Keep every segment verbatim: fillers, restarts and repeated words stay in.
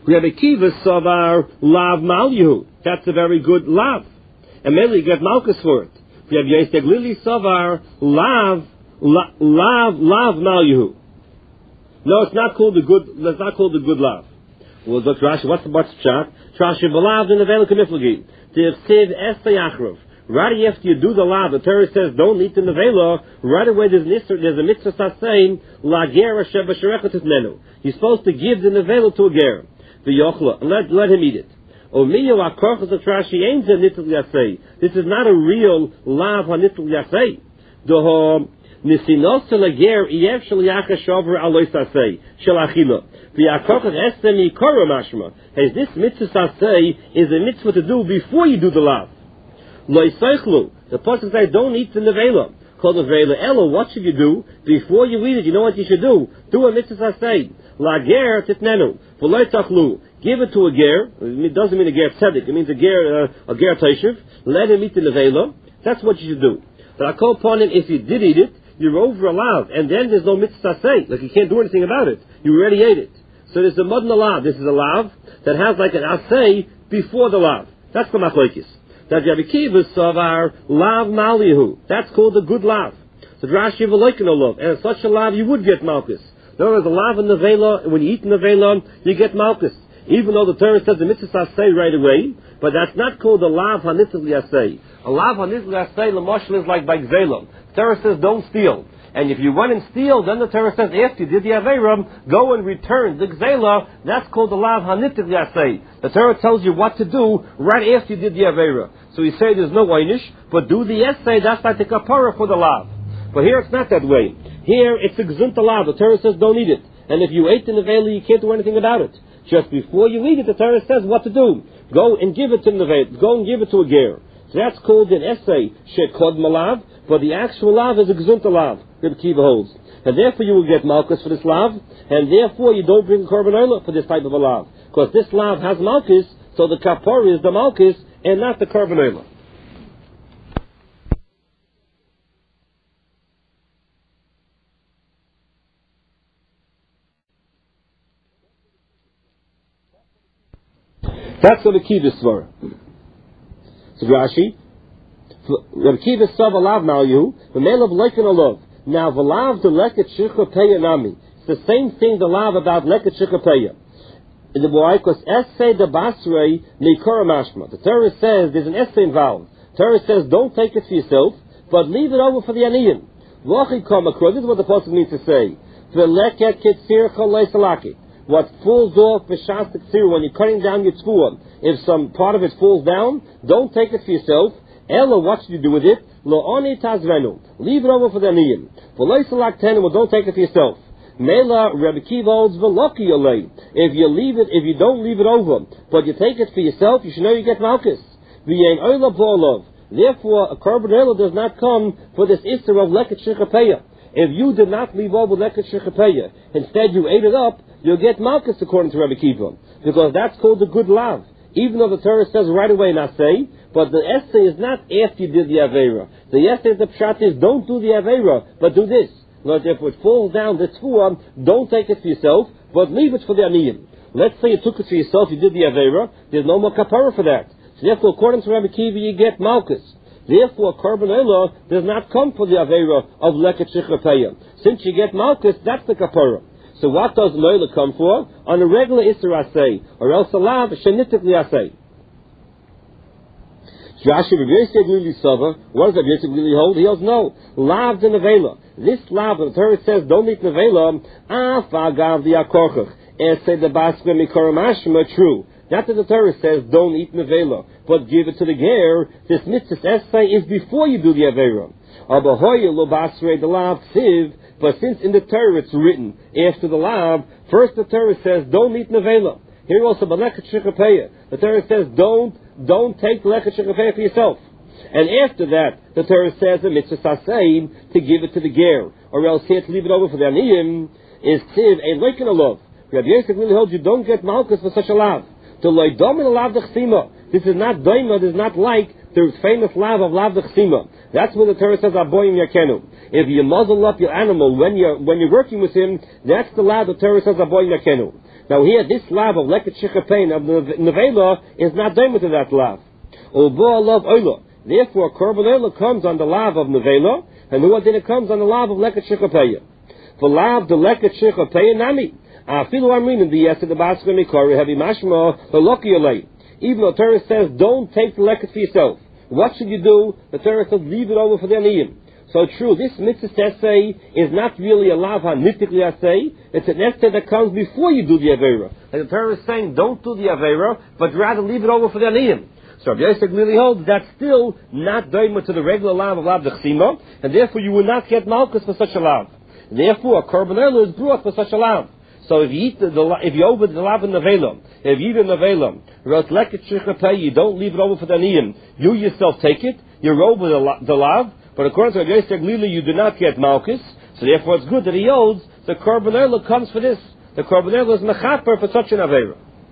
Rabbi Kiva Savar Lav Malyu. That's a very good lav. And mainly you get malchus for it. Rabbi Yosef Lili Savar Lav Lav Lav Malyu. No, it's not called the good. It's not called the good lav. Well, look, Rashi. What's the what's the shot? Rashi b'lav in the vela kamiflagi. The siv estay achrov. Right after you do the lav, the Torah says don't eat in the vela. Right away there's an there's a mitzvah saying la ger asher b'sherechet etnenu. You're supposed to give the nevela to a ger. The yochla, and let let him eat it. Omiyo akorchas of Rashi ain't a nitl yasei. This is not a real lav hanitl yasei. The Nisinos to lager iev sheliach hashover aloy sasei shelachila. The akorchas esemi kora mashma. As this mitzvah sasei is a mitzvah to do before you do the lav. Loy seichlu. The person says don't eat the nevela. Called the nevela. Ella, what should you do before you eat it? You know what you should do? Do a mitzvah sasei. Lager titnenu. V'loy tachlu. Give it to a ger. It doesn't mean a ger tzedek. It means a ger uh, a ger teishiv. Let him eat the nevela. That's what you should do. But I call upon him if you did eat it. You're over allowed, and then there's no mitzvah say. Like you can't do anything about it. You already ate it. So there's a mudna lav. This is a lav that has like an asay before the lav. That's the machlokes. That Rabbi Kiva savar lav malihu. That's called a good lav. The Rashi of a lav, and such a lav you would get malchus. In other words, a lav in the vela, and when you eat in the vela, you get malchus. Even though the Torah says the mitzvah say right away, but that's not called a lav hanitzl yasei. A lav hanitzl yasei l'moshel is like by gzelam. The Torah says don't steal. And if you went and steal, then the Torah says after you did the Averam, go and return the gzela. That's called the lav hanitzl yasei. The Torah tells you what to do right after you did the Avera. So you say there's no einish, but do the essay, that's like the kapara for the lav. But here it's not that way. Here it's a gzunta lav. The Torah says don't eat it. And if you ate in the vela, you can't do anything about it. Just before you eat it, the Torah says what to do. Go and give it to the vela. Go and give it to a ger. So that's called an essay, shekod malav, but the actual lav is a gzunta lav, Rabbi Kiva holds. And therefore you will get malchus for this lav, and therefore you don't bring korban olah for this type of a lav. Because this lav has malchus, so the kapor is the malchus, and not the korban olah. That's Rabbi Kiva's svara. So Rashi, Rabbi Kiva sav alav malyu, v'melav leikin alav. Now v'lav the leket shikha peya nami. It's the same thing the lav about leket shikha peya. In the boy, because essay the basrei mikora mashma. The Torah says there's an essay involved. The Torah says don't take it for yourself, but leave it over for the aniyim. V'achi kom across. This is what the pasuk means to say. V'leket kitzir chalei salaki. What falls off b'shas tzir when you're cutting down your tzvua, if some part of it falls down, don't take it for yourself. Ella, what should you do with it? Lo oni tazrenu. Leave it over for the aniyim. V'loi salak tenu, well, don't take it for yourself. Mela Rabbi Kiva holds v'loki olei. If you leave it, if you don't leave it over, but you take it for yourself, you should know you get malchus. V'yein oila b'olov. Therefore, a korban olah does not come for this issur of leket shechapeya. If you did not leave over leket shechapeya, instead you ate it up, you'll get malchus according to Rabbi Kiva, because that's called a good lav. Even though the Torah says right away nasei, but the essay is not after you did the avera. The essay, the pshat is don't do the avera, but do this. Lord, if it falls down the tzvua, don't take it for yourself, but leave it for the aniyim. Let's say you took it for yourself, you did the avera, there's no more kapara for that. So therefore, according to Rabbi Kiva, you get malchus. Therefore, korban olah does not come for the avera of leket shechapeya. Since you get malchus, that's the kapara. So what does loila come for? On a regular issur asay, or else a lav shenitikli asay. Rashi really sava. What does Rabbi Yosef really hold? He holds no lav the nevela. This lav, the Torah says don't eat nevela. Af agav the akorchach. Essay the basra mikora mashma. True. Not that the Torah says don't eat nevela, but give it to the ger. This mitzvah essay is before you do the avera. Abahoya lo basra the lav ksiv. But since in the Torah it's written after the lav, first the Torah says don't eat nevela. Here also b'leket shechapeya. The Torah says don't don't take leket shechapeya for yourself. And after that, the Torah says a mitzvah sasein to give it to the ger, or else here to leave it over for the aniyim is tiv a leikin alav. Rabbi Yosef really holds you don't get malchus for such a lav. To loydom in lav dechsima. This is not doima. This is not like the famous lav of lav dechsima. That's when the Torah says aboyim yakenu. If you muzzle up your animal when you're when you're working with him, that's the lav the Torah says aboyim yakenu. Now here, this lav of leket shechapein of nevela is not done to that lav. Ubo love oila. Therefore, korban oila comes on the lav of nevela, and who then it comes on the lav of leket shechapein. For lav the leket shechapein nami. Afilu amrin in the yes of the basket mikori heavy mashma the loki alay. Even though Torah says don't take the leket for yourself, what should you do? The Torah says leave it over for the aniyim. So true, this mitzvah essay is not really a lav hanitikli essay. It's an essay that comes before you do the avera. And the Torah is saying don't do the avera, but rather leave it over for the aniyim. So Rabbi Yosef really holds that's still not doima to the regular lav of lav dechsima, and therefore you will not get malchus for such a lav. Therefore, a korban oila is brought for such a lav. So if you eat the, the if you over the lav in the velam, if you eat in the velam, you don't leave it over for the aniyim. You yourself take it. You're over the, the lav. But according to Rabbi Yosef Glili, you do not get malchus. So therefore, it's good that he holds the korban oila comes for this. The korban oila is mechaper for such an avera.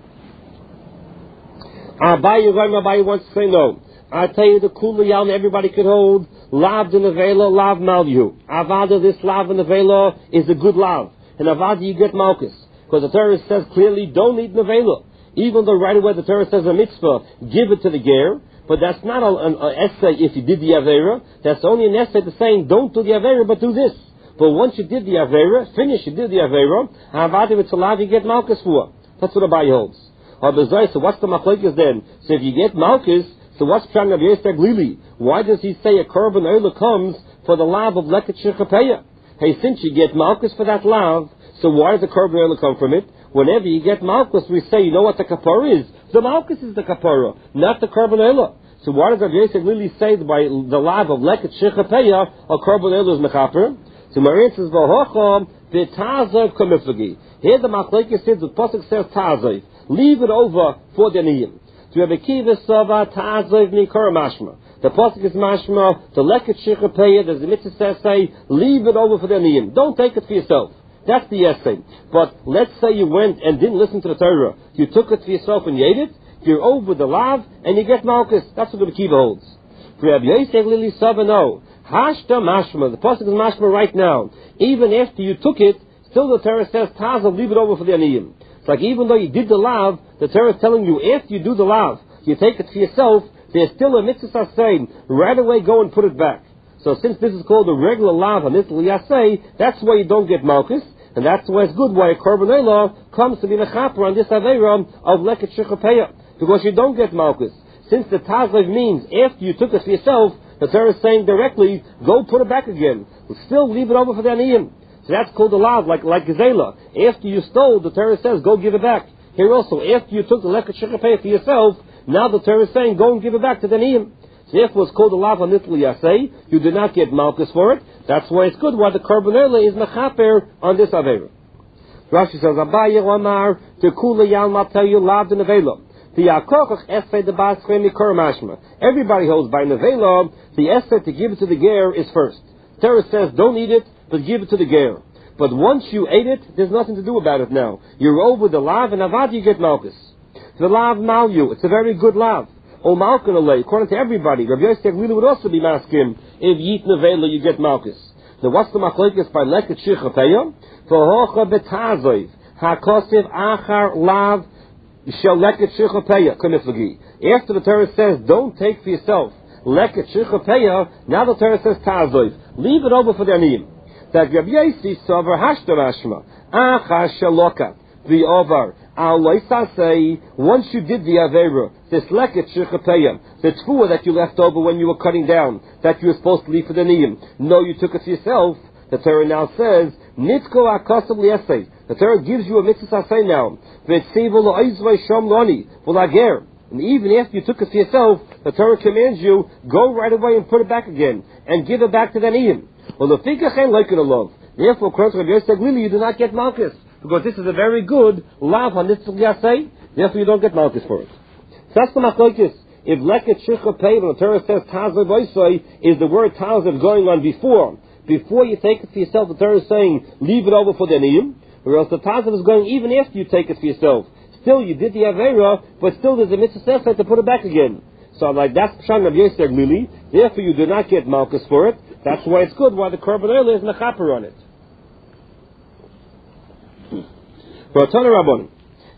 Abayi Abayi wants to say no. I tell you the kula yalm everybody could hold lav in the vela, lav malyu. Avada this lav in the vela is a good lav. And avada you get malchus. Because the Torah says clearly don't eat nevela. Even though right away the Torah says a mitzvah, give it to the ger. But that's not an essay if you did the avera. That's only an essay to saying don't do the avera but do this. But once you did the avera, finish you did the avera, avada it's allowed you get malchus for. That's what Abayi holds. So what's the machlokes then? So if you get malchus, so what's Pshat Rabbi Yosef Glili? Why does he say a korban oila comes for the lav of leket shechapeya? Hey, since you get malchus for that lav, so why does the korban oila come from it? Whenever you get malchus, we say, you know what the kapara is? The malchus is the kapara, not the korban oila. So why does Rabbi Yosef Glili say that by the lav of leket shechapeya, a korban oila is mechaper? So Marin says, v'hocham v'tazav kamiflagi. Here the machlokes says, the pasuk says tazav. Leave it over for the aniyim. To have a kiva sava ta'azav nikor mashma. The pasuk is mashma. The leket shechapeya. There's the mitzvah says say leave it over for the aniyim. Don't take it for yourself. That's the essay. But let's say you went and didn't listen to the Torah. You took it for yourself and you ate it. You're over the lav and you get malchus. That's what the kiva holds. For Rabbi Yosef Lili Sava no hashta mashma. The pasuk is mashma right now. Even after you took it, still the Torah says tazav leave it over for the aniyim. Like even though you did the lav, the Torah is telling you after you do the lav, you take it for yourself, there's still a mitzvah saying, right away go and put it back. So since this is called a regular lav, a mitzvah yaseh, that's why you don't get malchus, and that's why it's good why a korban oila comes to be mechaper on this avera of leket shechapeya, because you don't get malchus. Since the tazav means after you took it for yourself, the Torah is saying directly, go put it back again. Still leave it over for the aniyim. So that's called a lav, like like gazela. After you stole, the Torah says, go give it back. Here also, after you took the leket shechapeya for yourself, now the Torah is saying, go and give it back to the niyim. So therefore it's called a lav hanitli yaseh. You do not get malchus for it. That's why it's good why the korban oila is mechaper on this avera. Rashi says, Abayi Omar, tekula yalm, I'll tell you, lav the nevela. The yakochach essay the bas mikor mashma. Everybody holds by nevela, the essay to give it to the ger is first. Torah says, don't eat it, but give it to the ger. But once you ate it, there's nothing to do about it now. You're over the lav, and avad you get malchus. The lav malyu, it's a very good lav. O malchus alay, according to everybody. Rabbi Yosef Glili would also be masking, if you eat nevela, you get malchus. Now what's the machlokes by leket shechapeya? V'hocha betazoiv, hakosiv achar lav, shel leket shechapeya, kamiflagi. After the Torah says, don't take for yourself, leket shechapeya, now the Torah says tazoiv. Leave it over for the aniyim. That Rabbi Yosef sover hashta mashma achar shaloka the over al loisasei. Once you did the avera, this leket shechapeya, the tfuah that you left over when you were cutting down, that you were supposed to leave for the niyim. No, you took it for yourself. The Torah now says nitko akasav liesei. The Torah gives you a mitzvah say now. V'tzivu lo'izvay shom loni v'lager. And even after you took it for yourself, the Torah commands you go right away and put it back again and give it back to the niyim. Well, the fikachen like it alone. Therefore, according to Rabbi Yosef Glili, you do not get malchus because this is a very good lav on this yaseh. Therefore, you don't get malchus for it. So that's the machlokes. If leket shechapeya, when the Torah says tazav boisoi, is the word tazav going on before. Before you take it for yourself, the Torah is saying leave it over for the aniyim. Or else the tazav is going even after you take it for yourself. Still, you did the avera, but still there's a mitzvah to put it back again. So like that's Pshat Rabbi Yosef Glili. Therefore, you do not get malchus for it. That's why it's good. Why the korban oila is mechaper on it.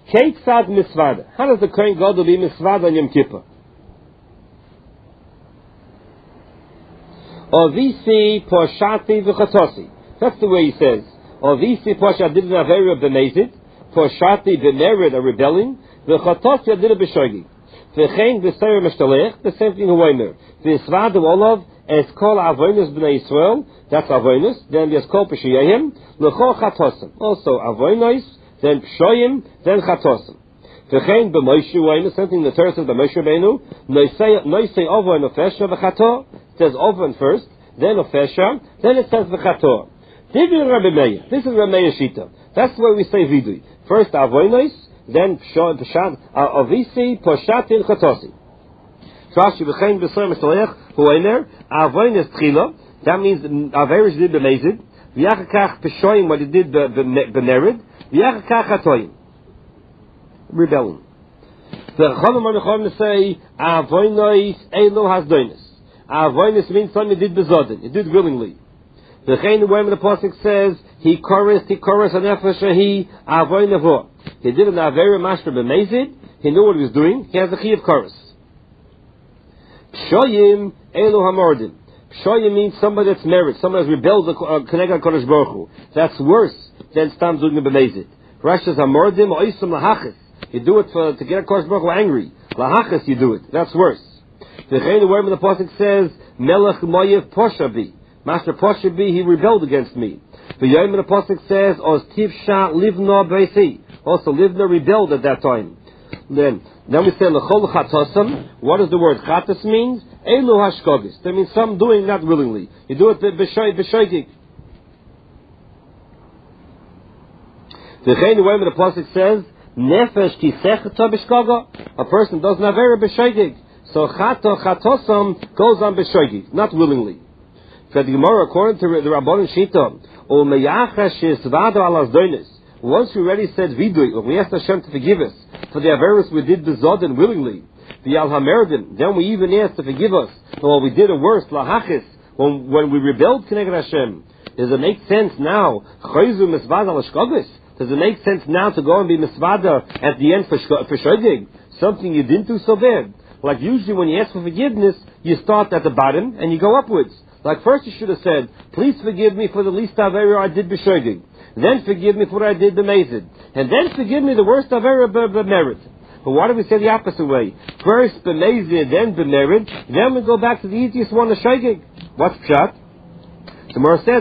Keitzad misvada. How does the Kohen Gadol be misvada on Yom Kippur? Ovisi poshati v'chatosi. That's the way he says. Ovisi poshati did an avera b'mezid, poshati b'merid, a rebelling, v'chatosi did a b'shogi. V'chein v'seir mishtalech, the same thing Huaymer. V'isvadu olav, es kol avoinus b'nei Yisrael, that's avoinus, then there's kol p'shiyahim, l'chol chatosim. Also avoinus, then p'shoyim, then chatosim. V'chein b'moishu Huaymer, same thing the Torah says b'moishu beinu, noisei avoin ofesha v'chato, it says oven first, then ofesha, then it says v'chato. This is Rabbi Meir. This is Rabbi Meir Shita. That's where we say vidui. First avoinus, then pshat, avisi, poshatin, chatosi. Rashi v'chein b'sor mistalech huayner avoinus tchila. That means averish did b'mezid. V'yachakach p'shoyim what he did b'merid. V'yachakach chatoyim. Rebelling. The Chachamim Chachamim say avoinus elo hasdoinus. Avoinus means something he did b'zodin. He did willingly. The Chein when the Pasuk says he chorused, he chorused an efashahi avoinavo. He did an avera mashma b'mezid. He knew what he was doing. He has a chi of chorus. Pshoyim elu hamordim. Pshoyim means somebody that's married, somebody that's rebelled connected Kodesh Baruch Hu. That's worse than stam doing b'mezid. Rashi says hamordim oisum lahachis. You do it for to get Kodesh Baruch Hu angry. Lahachis you do it. That's worse. The Chein when the Pasuk says melech moyev poshabi. Master Poshabi, he rebelled against me. The Yom the Pasuk says, Oz Tivsha Livna Beisi. Also, Livna rebelled at that time. Then, then we say, L'chol Chatosam. What does the word Chatos mean? Elu Hashkogis. That means some doing not willingly. You do it b'shoigig. The Chein Yom the Pasuk says, Nefesh Kisechata B'shkoga. A person doesn't have error b'shoigig. So Chato Chatosam goes on b'shoigig, not willingly. For the Gemara, according to the Rabbanan Shita, O meyachash yisvado alas doinis. Once we already said vidui, we asked Hashem to forgive us for the averus we did bezodin willingly, the al hamerdin. Then we even asked to forgive us for what we did a worse lahachis when when we rebelled Keneged Hashem. Does it make sense now? Chayzu misvada l'shkogis. Does it make sense now to go and be misvada at the end for for shodig? Something you didn't do so bad. Like usually when you ask for forgiveness, you start at the bottom and you go upwards. Like first you should have said, please forgive me for the least avera I did b'shoigig. Then forgive me for what I did b'mezid. And then forgive me the worst avera b'merit. But why do we say the opposite way? First b'mezid, then b'merit, then we go back to the easiest one, the shoigig. What's pshat? The Gemara says,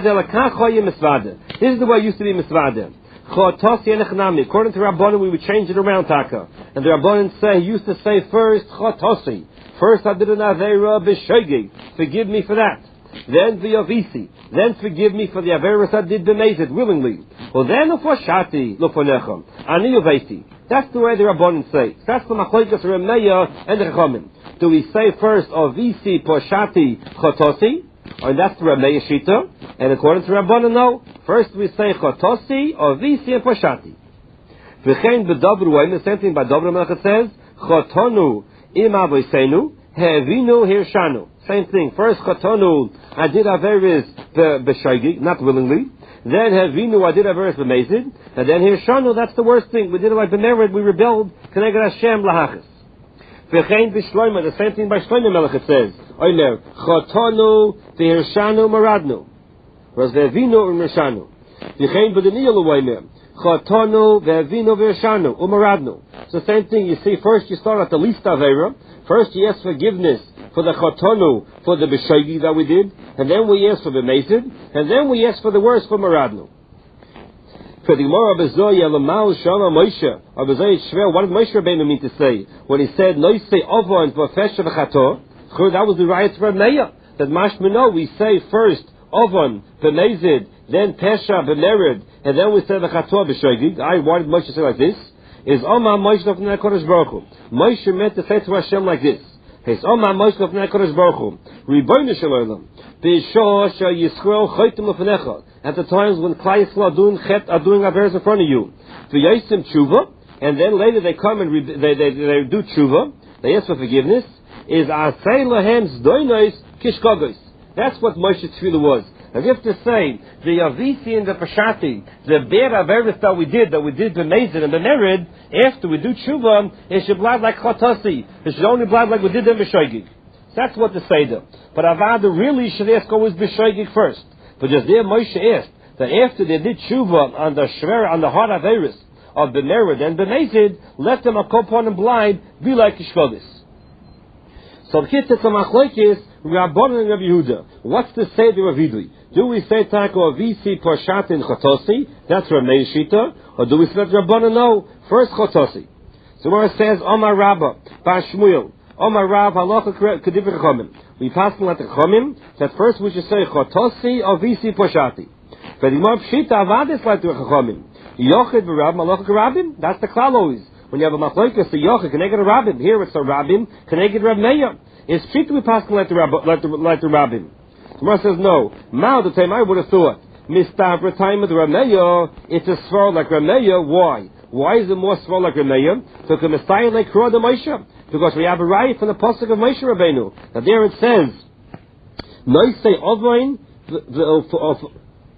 this is the way it used to be misvada. According to Rabbanan, we would change it around taka. And the Rabbanan say, he used to say first, chotosi. First I did an avera b'shoigig. Forgive me for that. Then the Avisi, then forgive me for the Averis I did b'mezid willingly. Well then ufoshati lufonechem ani uvesi. That's the way the Rabbanan say. That's the Machlokes Remeya and the Chachamim. Do we say first Avisi poshati chotosi, or that's the Remeya Shita? And according to Rabbanan, no. First we say chotosi, Avisi, and poshati. V'chein b'dabru, the same thing by Dabru Melech says chotonu im avoseinu hevinu hirshanu. Same thing. First, chotonu, I did averis b'shoigig, not willingly. Then, havinu, I did averis b'mezid. And then, hirshanu, that's the worst thing. We did it like b'merid, we rebelled. Keneged Hashem lahachis. V'chein b'shloima, the same thing by Shlomo Melech it says. Omer, chotonu, v'hirshanu, maradnu. Whereas v'havinu, u'mirshanu. V'chein b'daniel u'omer. Chotonu, v'havinu, v'hirshanu, u'maradnu. It's the same thing. You see, first you start at the least avera. First you ask forgiveness for the chotonu, for the b'shoigi that we did, and then we ask for the mezid, and then we ask for the worst for maradnu. For the Gemara Bezoya Lamal Shama Moshe, or Bezoya Shver, what did Moshe Rabbeinu mean to say when he said no say ovon v'fesha v'chato? That was the riot for Meya. That mashmino we say first ovon b'mezid, then pesha b'merid, and then we say v'chato b'shoigi. I why did Moshe say like this? Is Oma Moshe of Kodesh Baruch Hu. Moshe meant to say to Hashem like this. It's Oma Moshe of Kodesh Baruch Hu. Ribono shel olam. B'shor shel Yisrael chaytim lefanecha. At the times when Klal Yisrael are doing chet, are doing averes in front of you. V'yosim tshuva, and then later they come and re, they, they they do tshuva. They ask for forgiveness. Is asay lahem zdoinos kishkogos. That's what Moshe's tefillah was. As if to say, the Avisi and the Pashati, the Be'er Averis that we did, that we did B'mezid and B'merid, after we do Tshuva, it should blood like Chotasi. It should only blood like we did in B'shoigig. That's what the Seder. But Avada really should ask always B'shoigig first. But just there Moshe asked, that after they did Tshuva on the Shver, on the hard Averis of B'merid and B'mezid, let them a kopon and blind be like Ishkodis. So the Kitzah Tzamachloikis, Rabbanan and Rabbi Yehuda. What's the Seder of Vidui? Do we say Tako Avisi Parshat in Chotosi? That's Ramei Shita. Or do we say Rabbanan? No. First Chotosi. So where it says Omar Rabba, Bar Shmuel, Omar Rav Halacha Kedivir Chachamim. We pass on at the Chachamim that first we should say Chotosi Avisi Parshati. But the more Pshita Avadis like the Chachamim. Yochid v'Rab Malacha Rabim. That's the klal always. When you have a machlokes, the Yochid Keneged Rabim. Here it's a Rabim Keneged Rav Meir. It's Pshita we pass on like the like the like the Rabim. The Gemara says no. Now the time I would have thought Mistavra time of the Rav Meir. It's a svar like Rav Meir. Why? Why is it more svar like Rav Meir? So the Messiah like Kro the Moshe. Because we have a right from the pasuk of Moshe Rabbeinu. Now there it says, Noisei Ovain the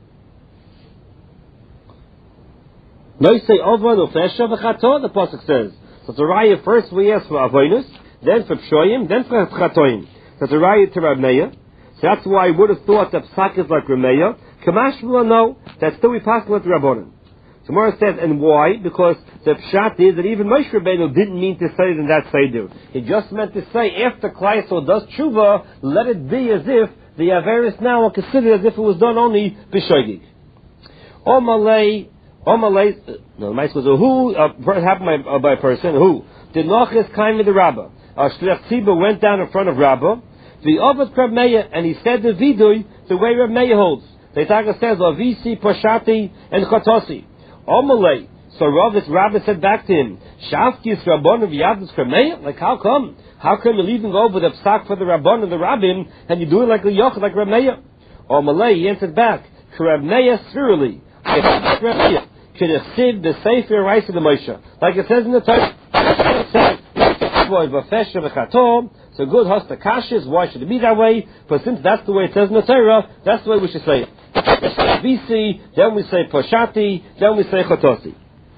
Noisei Ovain Ufesha v'Chato. The pasuk says. So the raya first we ask for Avoinus, then for Pshoyim, then for Chatoim. So the raya to Rav Meir. So that's why I would have thought that Psak is like Rav Meir. Kamash will know that still we pass with Rabbanan. So Gemara says, and why? Because the pshat is that even Moshe Rabbeinu didn't mean to say it in that seder. He just meant to say after Klai Yisrael does tshuva, let it be as if the Averis now are considered as if it was done only b'shoigig. Omalei, Omalei, no, the mice was a who, uh, happened by, uh, by a person, who? Did Nochis kind with the Rabbah. Our Shliach Tzibah went down in front of Rabbah, the Ovad Rav Meir, and he said the Vidui the way Rav Meir holds. The Taga says, Avisi, Pashati, and Chotosi. Omalei. So Rav, this Rabbah said back to him, Shavkis Rabbon of Yadus Rameir? Like how come? How come you're leaving over the psak for the Rabbon and the Rabbim, and you do it like the Yoch, like Rameir? Omalei, he answered back, Rameir spherically. Can you see the Sefer rice of the Moshe? Like it says in the Torah. So good hosta kashis, why should it be that way? But since that's the way it says in the Torah, that's the way we should say it. Visi, then we say Poshati, then we say Chotosi.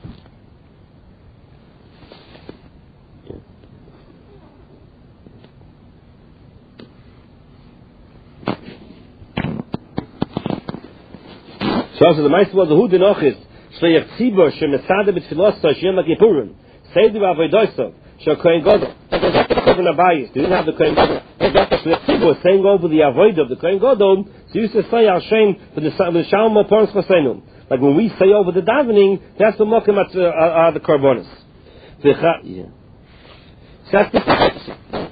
So the Meister was the Hu Denochis, Shleich Tzibor, Shemesade B'Tfilosa, Shem HaKippurim, Seidu Avodosav, Shokohen Godel. They didn't have the Kohen Gadol. Shleich was saying over the avoid of the Kohen Gadol. So used to say Al Shem for the Shalom Porns Chosenu. Like when we say over the davening, that's the mokim at uh, the Karbonis. Yeah. So that's the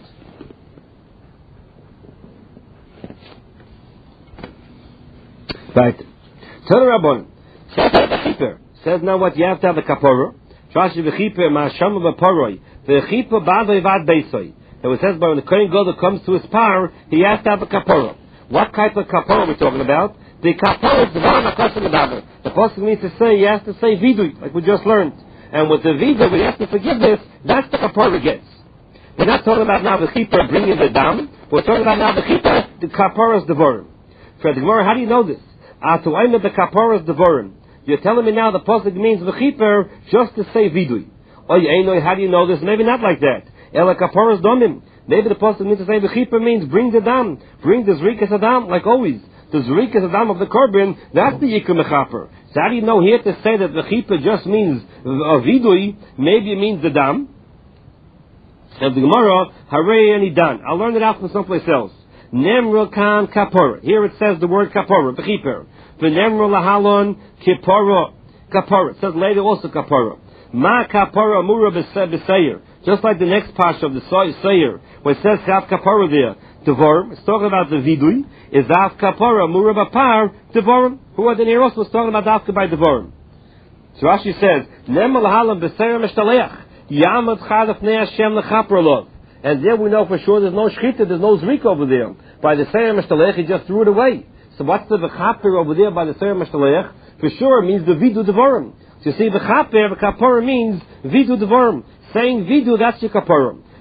right. Tell the Rabbon. Says now what you have to have a kapora. Trashi v'chiper ma'asham v'paroi v'chiper ba'adoi v'ad beisoi. So it says, but when the Kohen Gadol comes to his power, he has to have a kapora. What type of kapora are we talking about? The kapora is the one that comes from the davar. The person needs to say, he has to say vidui, like we just learned. And with the vidui, we have to forgiveness. That's the kapora gets. We're not talking about now the chippah bringing the dam. We're talking about now the chippah, the kapora is devorim. For the Gemara, how do you know this? Atu ayna the kapora is devorim. You're telling me now the pasuk means the chippah just to say vidui. Oh, you ain't know, how do you know this? Maybe not like that. Ela kaporas domim. Maybe the pasuk means to say the chippah means bring the dam, bring the zrikas adam, like always. The zrikas adam of the korban, that's the yikr mechaper. So how do you know here to say that the chippah just means a vidui? Maybe it means the dam. And the Gemara, harei ani dan. I'll learn it out from someplace else. Nemro kan kapora. Here it says the word kapora, the chippah. V'nemro lahalon kipora. Kapora. It says later also kapora. Ma kapora mura b'seir. Just like the next parsha of the Seir, where it says Chav Kapara there, Devorim, it's talking about the Vidui, is Chav Kapara, Mura Bapar, Devorim, who are the Neros was talking about Dafka by Devorim. So Rashi says, Nemal Halam B'Seir Meshtaleach, Yamad Chadaf Nei Hashem Lechaprolov. And there we know for sure there's no Shchita, there's no Zrik over there. By the Seir Meshtaleach, he just threw it away. So what's the V'Chaper over there by the Seir Meshtaleach? For sure it means the Vidu Devorim. So you see, V'Chaper, V'Kapara means Vidu Devorim. Saying vidu, that's your kapara.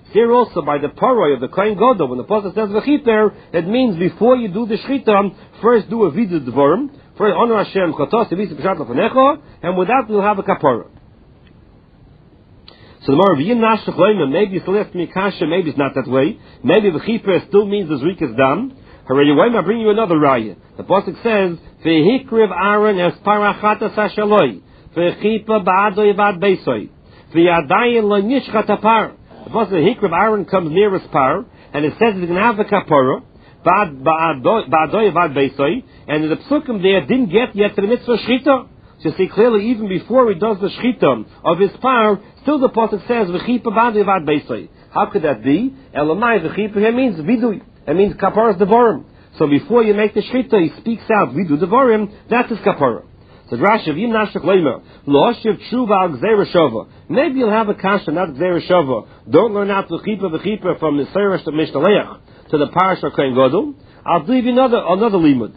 Here also, by the paroi of the Kohen Gadol, when the pasuk says v'chiper, it means before you do the shchita, first do a vidu dvorim, first honor Hashem, chotos, v'isi b'shat l'fanecha, and with that you'll have a kapara. So the more v'yin nashach loyma, maybe you still have to make kasha, maybe it's not that way. Maybe v'chiper still means the zrikas dam. Hooray, I bring you another raya. The pasuk says, v'hikriv Aaron es parachatas hashaloi, v'chipa ba'adoi v'ad beisoi, v'yadayin lo nishchat apar. The pasuk hikriv Aaron comes near his par, and it says he's going to have a kapara, ba'adoi v'ad beisoi, and the psukim there didn't get yet to the mitzvah shchita. So you see clearly, even before he does the shchita of his par, still the pasuk says, v'chipa ba'adoi v'ad beisoi. How could that be? Elamai, v'chipa here means vidui. That means kaparas devarim. So before you make the shchita, he speaks out, we do devarim, that's his kapara. So Rashi, v'yim nashach leimer, lo'oshiv tshuva al gzeira shova. Maybe you'll have a kasha, not gzeira shova. Don't learn out v'chipa v'chipa from the Seirish to Mishnaleach to the Parish of Kohen Gadol. I'll give you another, another limud.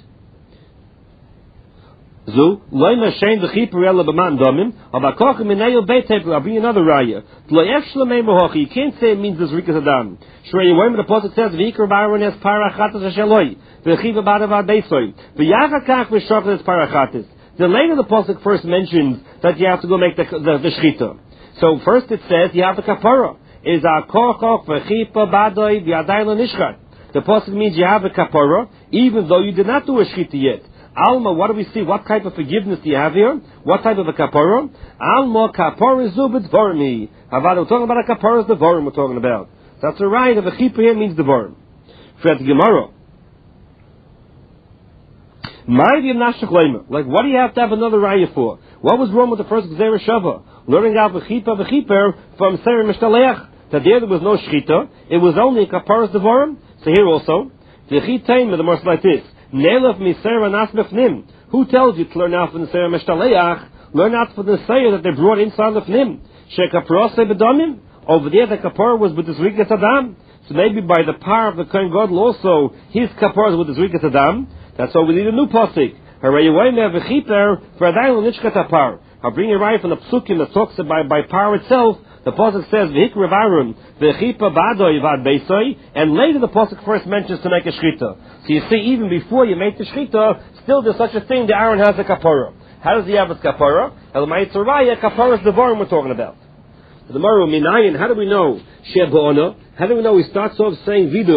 Zu, leimer shein v'chipa rela b'man domim, avakochim minayel beitepu, I'll bring you another raya. Lo'ef shlemei mohochi, you can't say it means this rikas adam. Shrei Yewayim, the pasuk says, v'ikar b'aron es parachatas hashaloi, v'chiva b'adav beisoi, v'yachakach v'shochet es parachatas. The later the pasuk first mentions that you have to go make the, the, the shchita. So first it says you have the kapara. Is a kochoch v'chipa b'adoi v'yadai lo nishchat. The pasuk means you have a kapara, even though you did not do a shchita yet. Alma, what do we see? What type of forgiveness do you have here? What type of a kapara? Alma kapara zubit vormi. Havad, we're talking about a kapara, the vorim we're talking about. That's the right of a chipa here means the vorim. For the Gemara. Like, what do you have to have another raya for? What was wrong with the first Gzeira Shava? Learning out v'chipa v'chiper from Seir Mishtaleach. That there, there was no shchita. It was only a kaparas devarim. So here also, the chitaim, the more like this. Nelef miseir anas b'fnim. Who tells you to learn out from the Seir Mishtaleach? Learn out from the Seir that they brought inside the fnim. Shekaparase b'domim. Over there, the kapara was with the zrikas adam. So maybe by the power of the Kohen Gadol also, his kapara was with the zrikas adam. That's why we need a new pasuk. I'll bring you right from the psukim that talks about by power itself. The pasuk says v'hikriv Aaron v'chipa b'adoi v'ad beisoi, and later the pasuk first mentions to make a shchita. So you see, even before you make the shchita, still there's such a thing. The Aaron has a kapara. How does he have his kapara? Elamai tzaraya kapara is the vorim we're talking about. The Gemara minayin. How do we know sheba'ona? How do we know he starts off saying vidu